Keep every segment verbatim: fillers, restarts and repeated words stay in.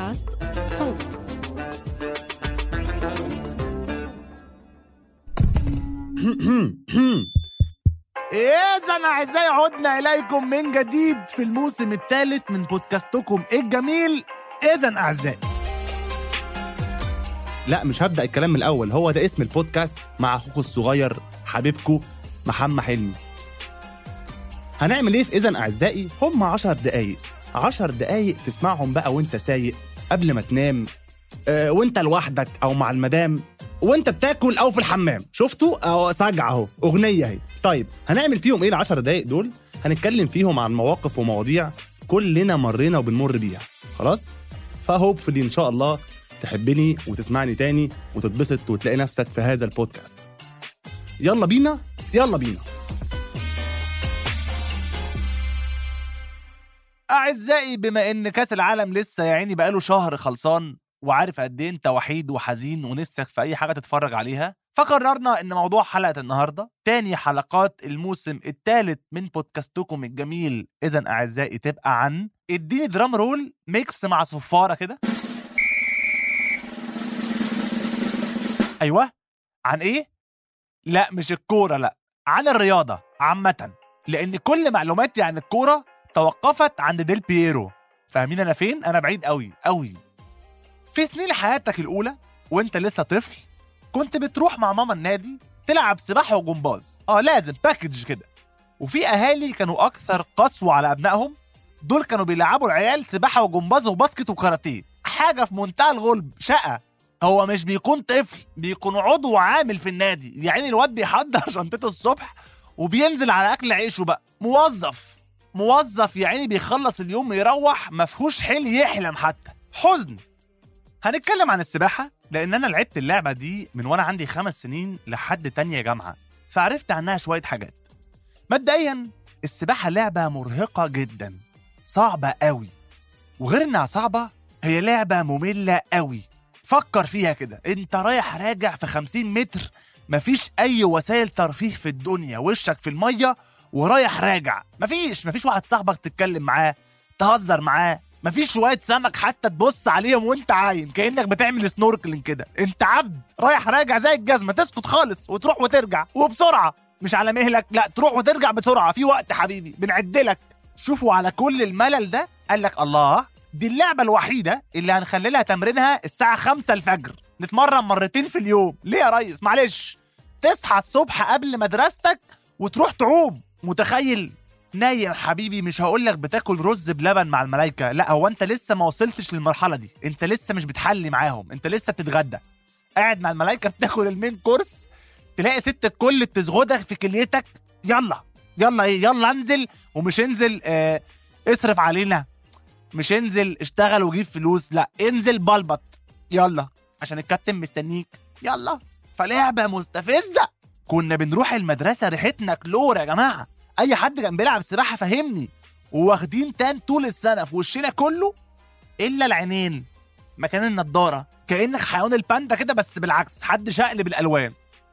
بودكاست صوت. إذن أعزائي عدنا إليكم من جديد في الموسم الثالث من بودكاستكم الجميل. إذن أعزائي، لا مش هبدأ الكلام من الأول، هو ده اسم البودكاست مع أخوكم الصغير حبيبكم محمد حلمي. هنعمل إيه في إذن أعزائي؟ هم عشر دقايق عشر دقايق تسمعهم بقى وانت سايق، قبل ما تنام، أه وانت لوحدك أو مع المدام، وانت بتاكل او في الحمام. شفتوا او سجع اهو اغنيه اهي. طيب هنعمل فيهم ايه العشر دقايق دول؟ هنتكلم فيهم عن مواقف ومواضيع كلنا مرينا وبنمر بيها. خلاص، فهوبفلي ان شاء الله تحبني وتسمعني تاني وتتبسط وتلاقي نفسك في هذا البودكاست. يلا بينا يلا بينا اعزائي، بما ان كاس العالم لسه يا عيني بقاله شهر خلصان، وعارف قد ايه انت وحيد وحزين ونفسك في اي حاجه تتفرج عليها، فقررنا ان موضوع حلقه النهارده، تاني حلقات الموسم الثالث من بودكاستكم الجميل اذن اعزائي، تبقى عن اديني درام رول ميكس مع صفاره كده. ايوه، عن ايه؟ لا مش الكوره، لا عن الرياضه عامه، لان كل معلوماتي عن الكوره توقفت عند ديل بييرو. فاهمين انا فين؟ انا بعيد قوي قوي. في سنين حياتك الأولى وانت لسه طفل، كنت بتروح مع ماما النادي تلعب سباحة وجمباز، اه لازم باكج كده. وفي أهالي كانوا أكثر قسوة على أبنائهم، دول كانوا بيلعبوا العيال سباحة وجمباز وباسكت وكاراتيه، حاجة في منتهى الغلب، شقة. هو مش بيكون طفل، بيكون عضو عامل في النادي، يعني الواد بيحضر شنطته الصبح وبينزل على أكل عيشه بقى، موظف موظف يعني بيخلص اليوم يروح مفهوش حيل يحلم حتى، حزن. هنتكلم عن السباحة لأن أنا لعبت اللعبة دي من وأنا عندي خمس سنين لحد تانية جامعة، فعرفت عنها شوية حاجات. مبدئيا السباحة لعبة مرهقة جدا، صعبة قوي، وغير إنها صعبة هي لعبة مملة قوي. فكر فيها كده، أنت رايح راجع في خمسين متر، مفيش أي وسائل ترفيه في الدنيا، وشك في المية ورايح راجع، مفيش مفيش واحد صاحبك تتكلم معاه تهزر معاه، مفيش شوية سمك حتى تبص عليهم وانت عايم كأنك بتعمل سنوركلينج كده. انت عبد رايح راجع زي الجزمة، تسكت خالص وتروح وترجع وبسرعة، مش على مهلك، لا تروح وترجع بسرعة، في وقت حبيبي بنعدلك. شوفوا على كل الملل ده قالك الله، دي اللعبة الوحيدة اللي هنخلي تمرينها الساعة خمسة الفجر، نتمرن مرتين في اليوم. ليه يا ريس؟ معلش، تصحى الصبح قبل مدرستك وتروح تعوم. متخيل؟ نايم حبيبي، مش هقولك بتاكل رز بلبن مع الملايكة، لا هو انت لسه ما وصلتش للمرحلة دي، انت لسه مش بتحلي معاهم، انت لسه بتتغدى، قاعد مع الملايكة بتاكل المين كورس، تلاقي ست الكل بتزغدك في كليتك، يلا يلا ايه يلا انزل، ومش انزل اه اصرف علينا، مش انزل اشتغل وجيب فلوس، لا انزل بلبط يلا عشان الكابتن مستنيك، يلا. فلعبة مستفزة. كنا بنروح المدرسة ريحتنا كلور يا جماعة، اي حد كان بيلعب سباحه فهمني، وواخدين تان طول السنه في وشنا كله الا العينين مكان النضاره، كانك حيوان الباندا كده، بس بالعكس، حد شقلب الالوان.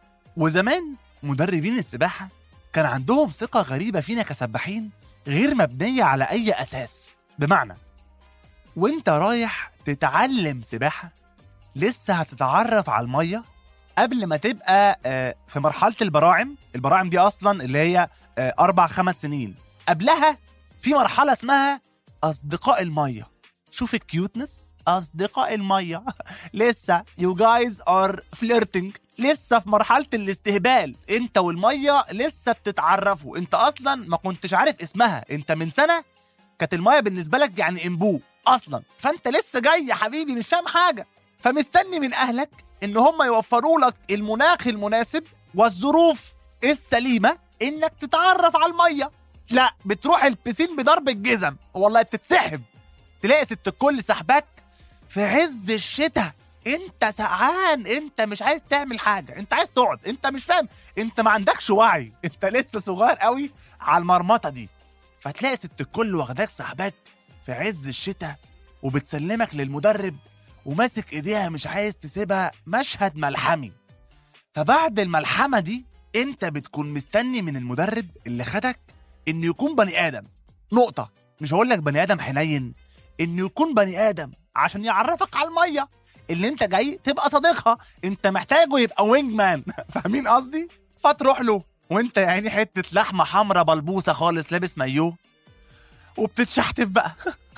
وزمان مدربين السباحه كان عندهم ثقه غريبه فينا كسباحين، غير مبنيه على اي اساس. بمعنى وانت رايح تتعلم سباحه لسه هتتعرف على الميه قبل ما تبقى في مرحله البراعم. البراعم دي اصلا اللي هي أربع خمس سنين، قبلها في مرحلة اسمها أصدقاء المية. شوف الكيوتنس، أصدقاء المية لسه you guys are flirting، لسه في مرحلة الاستهبال، انت والمية لسه بتتعرفوا، انت أصلا ما كنتش عارف اسمها، انت من سنة كانت المية بالنسبة لك يعني انبو أصلا، فانت لسه جاي يا حبيبي مش فاهم حاجة، فمستني من أهلك ان هم يوفروا لك المناخ المناسب والظروف السليمة انك تتعرف على الميه. لا بتروح البسين بضرب الجزم، والله بتتسحب، تلاقي ست الكل سحبك في عز الشتاء، انت سقعان، انت مش عايز تعمل حاجه، انت عايز تقعد، انت مش فاهم، انت ما عندكش وعي، انت لسه صغير قوي على المرمطه دي. فتلاقي ست الكل واخداك سحبك في عز الشتاء وبتسلمك للمدرب وماسك ايديها مش عايز تسيبها، مشهد ملحمي. فبعد الملحمه دي انت بتكون مستني من المدرب اللي خدك انه يكون بني ادم، نقطه، مش هقول لك بني ادم حنين، انه يكون بني ادم عشان يعرفك على الميه اللي انت جاي تبقى صديقها، انت محتاجه يبقى وينج مان. فاهمين قصدي؟ فتروح له وانت يا عيني حته لحمه حمرا بلبوسه خالص لابس مايوه وبتتشحتف بقى.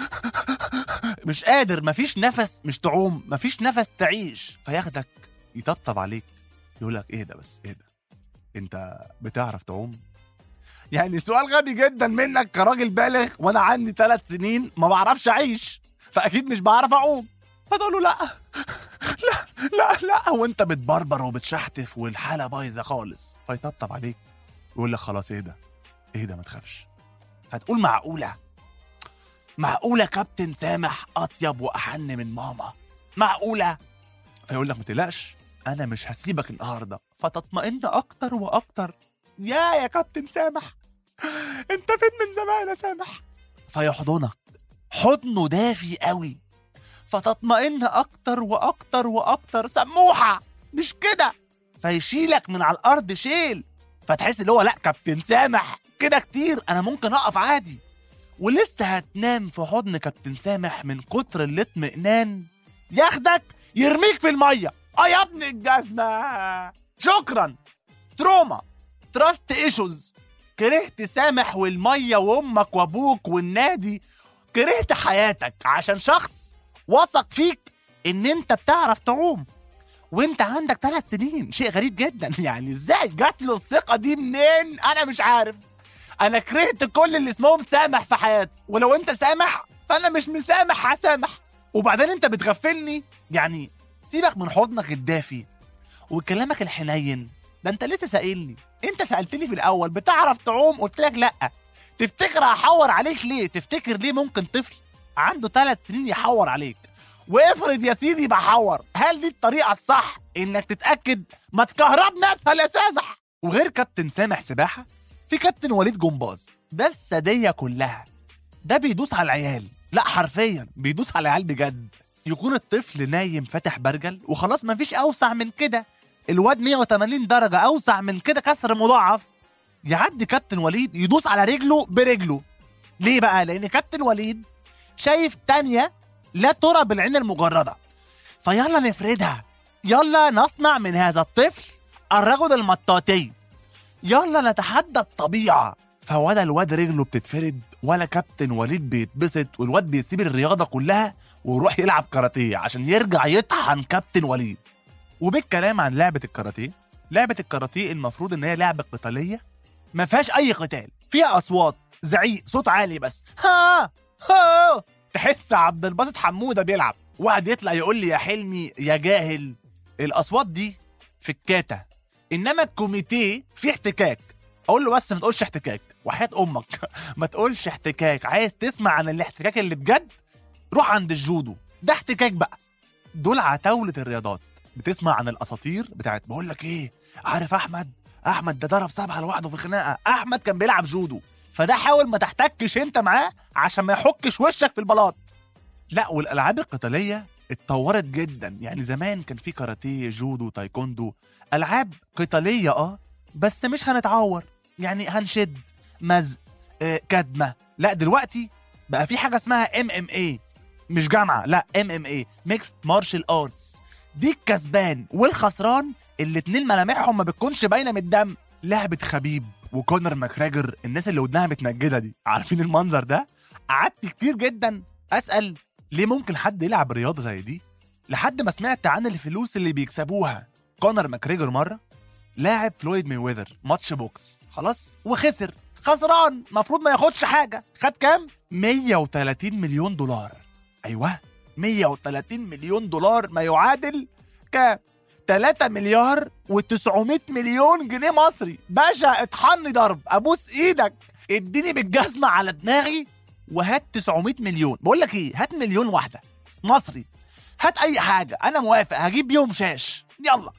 مش قادر، مفيش نفس، مش تعوم، مفيش نفس تعيش، فياخدك يطبطب عليك يقولك ايه ده بس، ايه ده انت بتعرف تعوم؟ يعني سؤال غبي جدا منك كراجل بالغ وانا عندي ثلاث سنين ما بعرفش اعيش، فاكيد مش بعرف اعوم. فتقول له لا لا لا لا، وانت بتبربر وبتشحتف والحاله بايظه خالص، فيطبطب عليك ويقول لك خلاص ايه ده ايه ده ما تخافش. فتقول معقوله معقوله كابتن سامح اطيب واحن من ماما؟ معقوله؟ فيقول لك ما تقلقش انا مش هسيبك النهارده. فتطمئن اكتر واكتر. يا يا كابتن سامح انت فين من زمان يا سامح؟ فيحضنك حضنه دافي قوي، فتطمئن اكتر واكتر واكتر. سموحه مش كده؟ فيشيلك من على الارض شيل، فتحس اللي هو لا كابتن سامح كده كتير، انا ممكن اقف عادي. ولسه هتنام في حضن كابتن سامح من كتر الاطمئنان، ياخدك يرميك في الميه. اه يا ابن الجزمه، شكرا. تروما، تراست ايشوز، كرهت سامح والميه وامك وابوك والنادي، كرهت حياتك عشان شخص وثق فيك ان انت بتعرف تعوم وانت عندك ثلاث سنين. شيء غريب جدا، يعني ازاي جات له الثقه دي منين؟ انا مش عارف. انا كرهت كل اللي اسمهم سامح في حياتي، ولو انت سامح فانا مش مسامح هسامح. وبعدين انت بتغفلني، يعني سيبك من حضنك الدافي وكلامك الحنين ده، انت لسه سائلني. انت سألتني في الاول بتعرف تعوم، قلت لك لا. تفتكر هحور عليك ليه؟ تفتكر ليه ممكن طفل عنده ثلاث سنين يحور عليك؟ وافرض يا سيدي بحور، هل دي الطريقه الصح انك تتاكد؟ ما تكهربنا اسهل يا سامح. وغير كابتن سامح سباحه، في كابتن وليد جمباز، ده الساديه كلها. ده بيدوس على العيال، لا حرفيا بيدوس على العيال بجد. يكون الطفل نايم فاتح برجل وخلاص مفيش اوسع من كده، الواد مية وتمانين درجه اوسع من كده كسر مضاعف، يعدي كابتن وليد يدوس على رجله برجله. ليه بقى؟ لان كابتن وليد شايف تانية لا ترى بالعين المجرده. فيلا نفردها، يلا نصنع من هذا الطفل الرجل المطاطي، يلا نتحدى الطبيعه. فولا الواد رجله بتتفرد ولا كابتن وليد بيتبسط، والواد بيسيب الرياضه كلها ويروح يلعب كاراتيه عشان يرجع يطحن كابتن وليد. وبالكلام عن لعبه الكاراتيه، لعبه الكاراتيه المفروض ان هي لعبه قتاليه ما فيهاش اي قتال، فيها اصوات، زعيق، صوت عالي بس. ها ها، تحس عبد الباسط حموده بيلعب، واحد يطلع يقول لي يا حلمي يا جاهل. الاصوات دي في الكاتا، انما الكوميتيه في احتكاك. اقول له بس ما تقولش احتكاك وحياة امك ما تقولش احتكاك. عايز تسمع عن الاحتكاك اللي بجد؟ روح عند الجودو، ده احتكاك بقى. دول عتاولة الرياضات. بتسمع عن الاساطير بتاعت بقول لك ايه، عارف احمد احمد ده ضرب سبعه لوحده في الخناقه، احمد كان بيلعب جودو. فده حاول ما تحتكش انت معاه عشان ما يحكش وشك في البلاط. لا، والالعاب القتاليه اتطورت جدا. يعني زمان كان في كاراتيه، جودو، تايكوندو، العاب قتاليه اه بس مش هنتعور، يعني هنشد مزق آه، كدمه. لا دلوقتي بقى في حاجه اسمها ام ام اي، مش جامعه، لا ام ام اي، ميكست مارشال ارتس. دي الكسبان والخسران الاتنين ملامحهم ما بتكونش باينه من الدم. لعبه خبيب وكونر ماكراجر، الناس اللي ودنها متنجده دي، عارفين المنظر ده؟ قعدت كتير جدا اسال ليه ممكن حد يلعب رياضه زي دي، لحد ما سمعت عن الفلوس اللي بيكسبوها. كونر ماكريجر مره لاعب فلويد ميوذر ماتش بوكس، خلاص وخسر، خسران، مفروض ما ياخدش حاجه. خد كام؟ مية وتلاتين مليون دولار. ايوه مية وتلاتين مليون دولار، ما يعادل كام؟ تلاتة مليار وتسعمية مليون جنيه مصري. باشا اطحني ضرب، ابوس ايدك، اديني بالجزمه على دماغي وهات تسعمية مليون. بقول لك ايه، هات مليون واحده مصري، هات اي حاجه، انا موافق، هجيب بيهم شاش، يلا.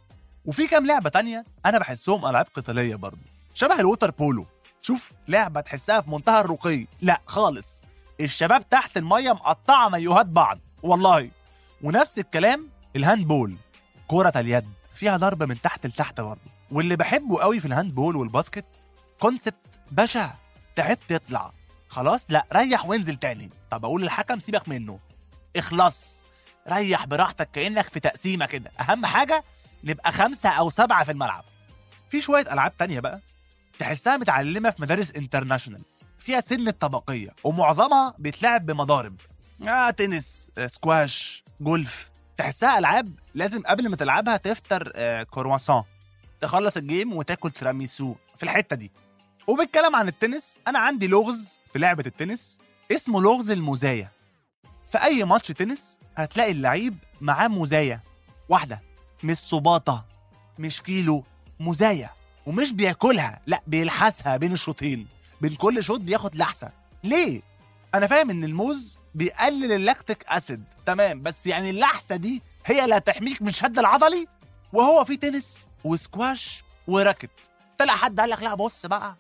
وفي كام لعبه تانية انا بحسهم العاب قتاليه برضه، شبه الووتر بولو. شوف لعبه تحسها في منتهى الرقي، لا خالص، الشباب تحت الميه مقطعه مايوهات بعض والله. ونفس الكلام الهاند بول، كرة اليد، فيها ضرب من تحت لتحت برضه. واللي بحبه قوي في الهاند بول والباسكت كونسبت، باشا تعبت تطلع خلاص، لا ريح وانزل تاني. طب اقول للحكم سيبك منه، اخلص ريح براحتك كأنك في تقسيمة كده. أهم حاجة نبقى خمسة أو سبعة في الملعب. في شوية ألعاب تانية بقى تحسها متعلمة في مدارس انترناشونال، فيها سن الطبقية ومعظمها بيتلعب بمضارب، آه تنس، آه سكواش، جولف. تحسها ألعاب لازم قبل ما تلعبها تفطر آه كرواسون، تخلص الجيم وتاكل تراميسو في الحتة دي. وبالكلام عن التنس، أنا عندي لغز في لعبة التنس اسمه لغز المزايا. في أي ماتش تنس هتلاقي اللعيب معاه مزايا واحدة، مش صباطة مش كيلو، مزايا. ومش بياكلها، لا بيلحسها بين الشوطين، بين كل شوط بياخد لحسة. ليه؟ أنا فاهم إن الموز بيقلل اللاكتيك أسيد، تمام، بس يعني اللحسة دي هي اللي هتحميك من الشد العضلي. وهو في تنس وسكواش وراكت. طلع حد قال لك لا بص بقى،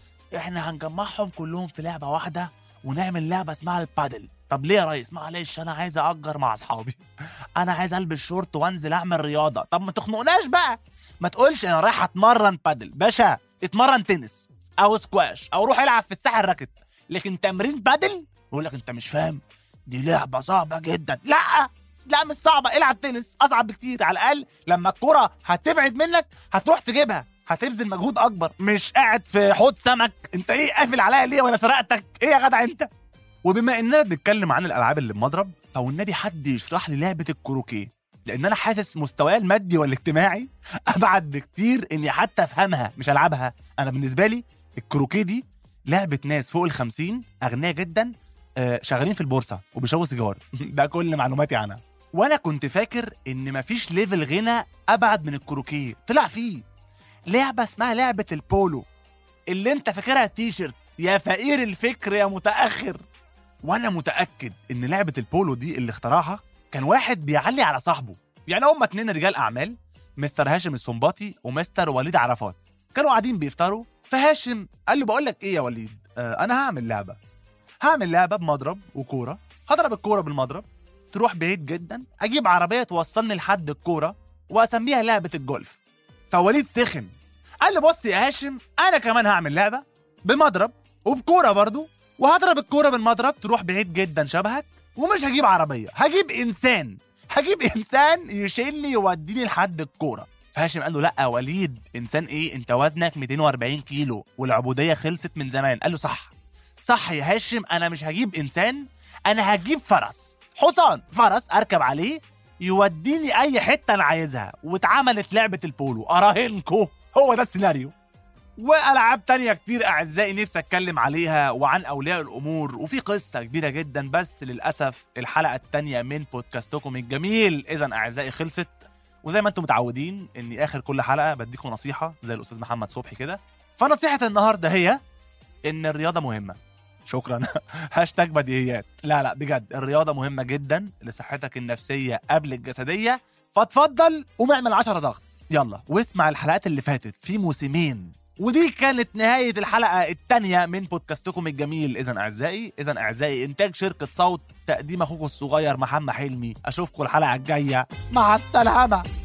احنا هنجمعهم كلهم في لعبة واحدة ونعمل لعبة اسمها البادل. طب ليه يا ريس؟ معلش انا عايز اجر مع اصحابي، انا عايز البس شورت وانزل اعمل رياضة. طب ما تخنقناش بقى، ما تقولش انا رايح اتمرن بادل. باشا اتمرن تنس او سكواش او روح العب في الساحة الراكت، لكن تمرين بادل يقول لك انت مش فاهم، دي لعبة صعبة جدا. لا لا مش صعبة، العب تنس اصعب بكتير. على الاقل لما الكرة هتبعد منك هتروح تجيبها، هتبذل مجهود اكبر، مش قاعد في حوض سمك. انت ايه قافل عليا ليه وانا سرقتك؟ ايه يا جدع انت؟ وبما اننا بنتكلم عن الالعاب اللي بمضرب، فوالنبي حد يشرح لي لعبة الكروكيه، لان انا حاسس مستواي المادي والاجتماعي ابعد بكتير اني حتى افهمها مش العبها. انا بالنسبة لي الكروكيه دي لعبة ناس فوق الخمسين اغنياء جدا، آه شغالين في البورصة وبيشربوا سيجار. ده كل معلوماتي عنها. وانا كنت فاكر ان مفيش ليفل غنى ابعد من الكروكيه، طلع فيه لعبة اسمها لعبة البولو، اللي انت فاكرها تيشيرت. يا فقير الفكر يا متأخر. وانا متأكد ان لعبة البولو دي اللي اخترعها كان واحد بيعلي على صاحبه. يعني هما اتنين رجال اعمال، مستر هاشم السنباطي ومستر وليد عرفات، كانوا قاعدين بيفطروا. فهاشم قال له بقول لك ايه يا وليد، آه انا هعمل لعبة هعمل لعبة بمضرب وكورة، هضرب الكورة بالمضرب تروح بعيد جدا، اجيب عربية توصلني لحد الكورة واسميها لعبة الجولف. فوليد سخن قال له بص يا هاشم، انا كمان هعمل لعبة بمضرب وبكورة برضو، وهضرب الكورة بالمضرب تروح بعيد جدا شبهك، ومش هجيب عربية، هجيب انسان هجيب انسان يشيلني يوديني لحد الكورة. فهاشم قال له لا يا وليد، انسان ايه؟ انت وزنك مئتين وأربعين كيلو والعبودية خلصت من زمان. قال له صح صح يا هاشم، انا مش هجيب انسان، انا هجيب فرس، حصان، فرس اركب عليه يوديني اي حتة انا عايزها. واتعملت لعبة البولو، اراهنكو هو ده السيناريو. والعاب تانية كتير اعزائي نفسي اتكلم عليها وعن اولياء الامور، وفي قصة كبيرة جدا، بس للاسف الحلقة التانية من بودكاستكم الجميل اذا اعزائي خلصت. وزي ما انتم متعودين اني اخر كل حلقة بديكم نصيحة زي الاستاذ محمد صبحي كده. فنصيحة النهاردة هي ان الرياضة مهمة. شكرا. هاشتاج بديهيات. لا لا بجد الرياضة مهمة جدا لصحتك النفسية قبل الجسدية. فتفضل قوم اعمل عشرة ضغط يلا، واسمع الحلقات اللي فاتت في موسمين. ودي كانت نهاية الحلقة الثانية من بودكاستكم الجميل إذن أعزائي. إذن أعزائي إنتاج شركة صوت، تقديم أخوكم الصغير محمد حلمي. أشوفكم الحلقة الجاية، مع السلامة.